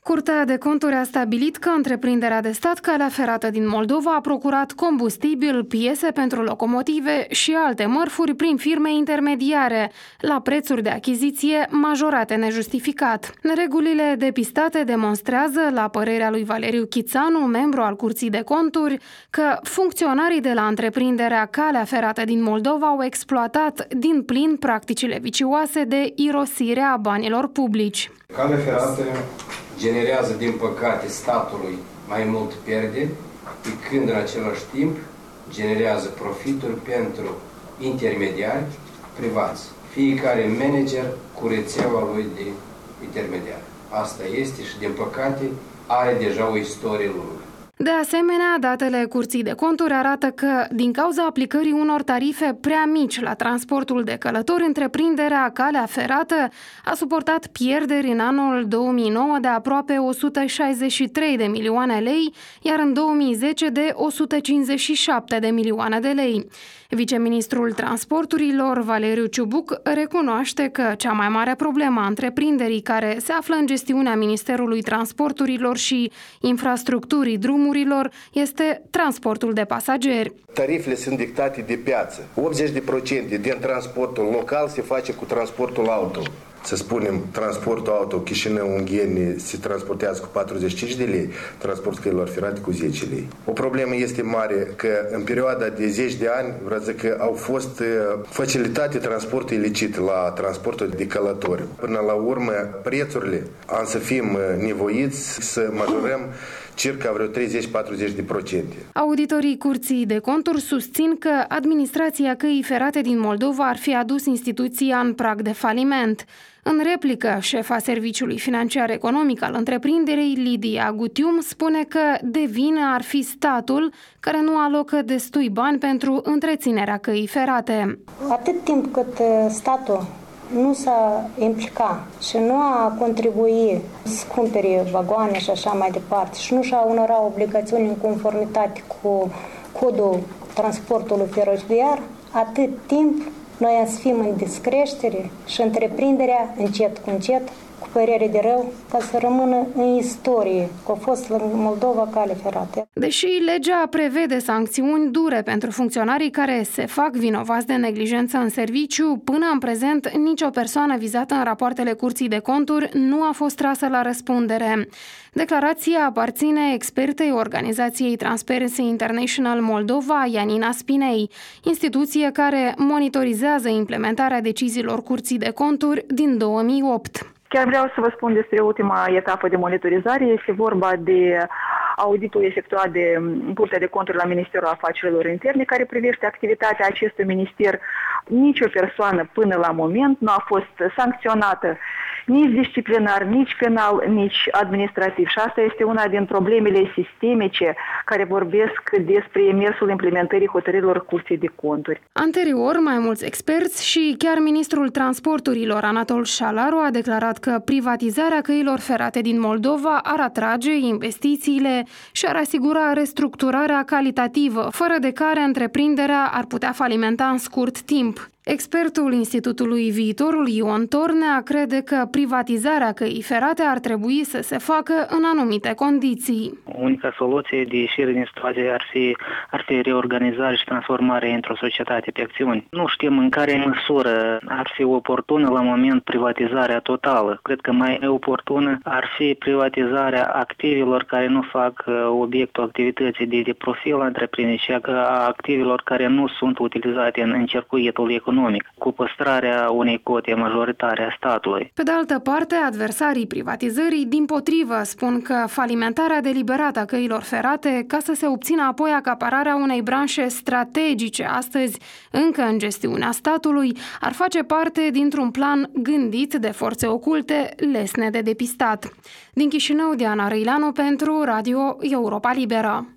Curtea de Conturi a stabilit că întreprinderea de stat Calea Ferată din Moldova a procurat combustibil, piese pentru locomotive și alte mărfuri prin firme intermediare, la prețuri de achiziție majorate nejustificat. Neregulile depistate demonstrează, la părerea lui Valeriu Chițanu, membru al Curții de Conturi, că funcționarii de la întreprinderea Calea Ferată din Moldova au exploatat din plin practicile vicioase de irosire a banilor publici. Calea Ferată generează, din păcate, statului mai mult pierderi, pe când în același timp generează profituri pentru intermediari privați. Fiecare manager cu rețeaua lui de intermediari. Asta este și, din păcate, are deja o istorie lungă. De asemenea, datele Curții de Conturi arată că, din cauza aplicării unor tarife prea mici la transportul de călători, întreprinderea Calea Ferată a suportat pierderi în anul 2009 de aproape 163 de milioane lei, iar în 2010 de 157 de milioane de lei. Viceministrul Transporturilor, Valeriu Ciubuc, recunoaște că cea mai mare problemă a întreprinderii, care se află în gestiunea Ministerului Transporturilor și Infrastructurii Drumurilor, este transportul de pasageri. Tarifele sunt dictate de piață. 80% din transportul local se face cu transportul auto. Să spunem, transportul auto Chișinău-Ungheni se transportează cu 45 de lei, transportul căilor ferate cu 10 lei. O problemă este mare că în perioada de 10 de ani, vreau să că au fost facilitate transportul ilicit la transportul de călători. Până la urmă, prețurile am să fim nevoiți să majorăm circa vreo 30-40%. Auditorii Curții de Conturi susțin că administrația Căii Ferate din Moldova ar fi adus instituția în prag de faliment. În replică, șefa Serviciului Financiar Economic al întreprinderii, Lidia Gutium, spune că de vină ar fi statul, care nu alocă destui bani pentru întreținerea Căii Ferate. Atât timp cât statul nu s-a implicat și nu a contribuit să cumpere vagoane și așa mai departe și nu și-a onorat obligațiuni în conformitate cu codul transportului feroviar, atât timp noi să fim în descreștere și întreprinderea, încet cu încet, cu părere de rău, ca să rămână în istorie, că a fost în Moldova Cale Ferată. Deși legea prevede sancțiuni dure pentru funcționarii care se fac vinovați de neglijență în serviciu, până în prezent nicio persoană vizată în rapoartele Curții de Conturi nu a fost trasă la răspundere. Declarația aparține expertei organizației Transparency International Moldova, Janina Spinei, instituție care monitorizează implementarea deciziilor Curții de Conturi din 2008. Chiar vreau să vă spun despre ultima etapă de monitorizare. Este vorba de auditul efectuat de Curtea de Conturi la Ministerul Afacerilor Interne, care privește activitatea acestui minister. Nici o persoană până la moment nu a fost sancționată nici disciplinar, nici penal, nici administrativ. Și asta este una din problemele sistemice care vorbesc despre mersul implementării hotărârilor Curții de Conturi. Anterior, mai mulți experți și chiar ministrul transporturilor Anatol Șalaru a declarat că privatizarea căilor ferate din Moldova ar atrage investițiile și ar asigura restructurarea calitativă, fără de care întreprinderea ar putea falimenta în scurt timp. Expertul Institutului Viitorul, Ion Tornea, crede că privatizarea căii ferate ar trebui să se facă în anumite condiții. Unica soluție de ieșire din situație ar fi reorganizare și transformare într-o societate pe acțiuni. Nu știm în care măsură ar fi oportună la moment privatizarea totală. Cred că mai oportună ar fi privatizarea activilor care nu fac obiectul activității de profil la întreprindere și a activilor care nu sunt utilizate în circuitul economic, cu păstrarea unei cote majoritare a statului. Pe de altă parte, adversarii privatizării, dimpotrivă, spun că falimentarea deliberată a căilor ferate, ca să se obțină apoi acapararea unei branșe strategice astăzi încă în gestiunea statului, ar face parte dintr-un plan gândit de forțe oculte lesne de depistat. Din Chișinău, Diana Răileanu pentru Radio Europa Liberă.